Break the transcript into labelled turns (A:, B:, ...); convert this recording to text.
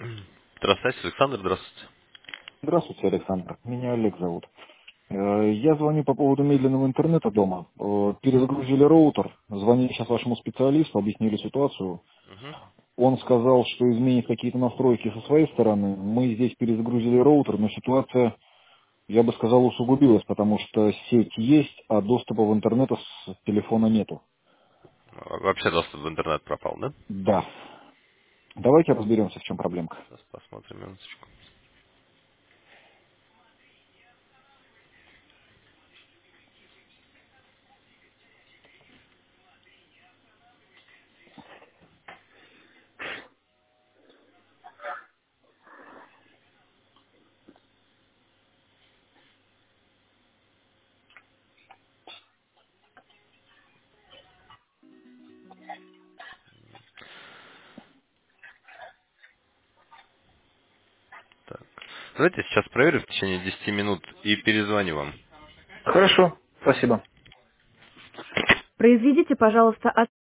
A: Здравствуйте, Александр, здравствуйте.
B: Здравствуйте, Александр. Меня Олег зовут. Я звоню по поводу медленного интернета дома. Перезагрузили роутер. Звонили сейчас вашему специалисту, объяснили ситуацию.
A: Мгм.
B: Он сказал, что изменит какие-то настройки со своей стороны. Мы здесь перезагрузили роутер, но ситуация, я бы сказал, усугубилась, потому что сеть есть, а доступа в интернет с телефона нету.
A: Вообще доступ в интернет пропал, да?
B: Да. Давайте разберемся, в чем проблемка.
A: Сейчас посмотрим минуточку. Так. Давайте сейчас проверю в течение 10 минут и перезвоню вам.
B: Хорошо, спасибо.
A: Произведите, пожалуйста,